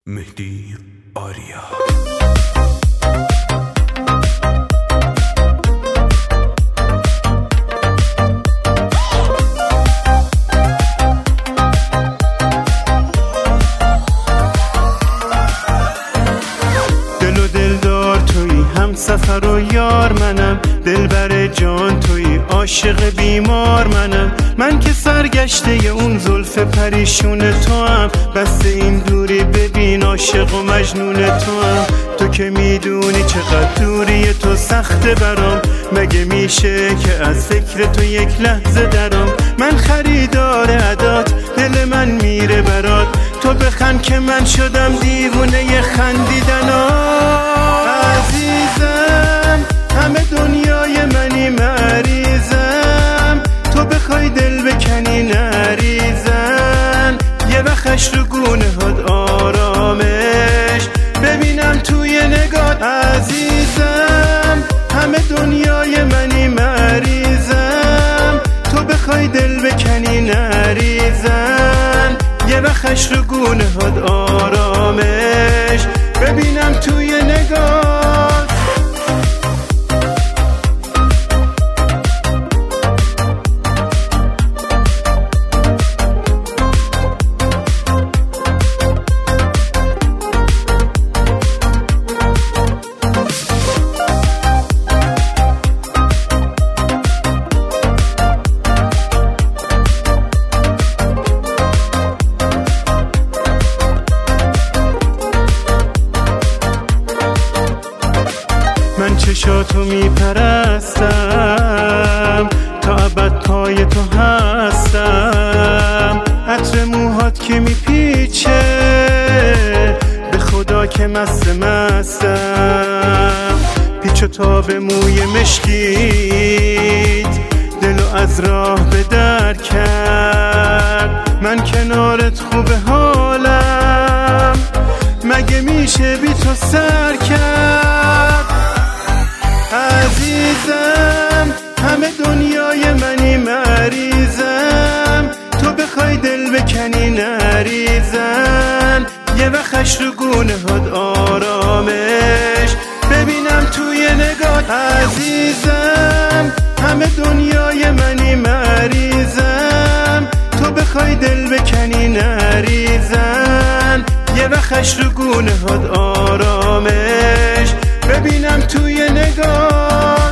مهدی آریا. دل و دلدار تویی، هم سفر و یار منم، دلبر جان تویی، عاشق بیمار منم. من که سرگشته اون زلف پریشون تو هم، بس این دوری ببین عاشق و مجنون تو هم. تو که میدونی چقدر دوری تو سخته برام، مگه میشه که از فکر تو یک لحظه درام. من خریدار عدات، دل من میره برات، تو بخند که من شدم دیوونه خندیدنات. عزیزم همه دنیای منی، مریضم تو بخوای دل بکنی نریزن. یه وقتش رو گونه هات آرامش ببینم توی نگات. عزیزم همه دنیای منی، مریضم تو بخوای دل بکنی نریزن. یه وقتش رو گونه هات آرامش ببینم توی نگات. من چشاتو میپرستم، تا ابد پای تو هستم. عطر موهات که میپیچه، به خدا که مستم. پیچ و تاب موی مشکیت، دلو از راه به در کرد. من کنارت خوب حالم، مگه میشه بی تو سر کرد. عزیزم همه دنیای منی، مریضم تو بخوای دل بکنی نریزن. یه وقتش رو گونه هات آرامش ببینم توی نگات. عزیزم همه دنیای منی، مریضم تو بخوای دل بکنی نریزن. یه وقتش رو گونه هات آرامش ببینم توی نگاه.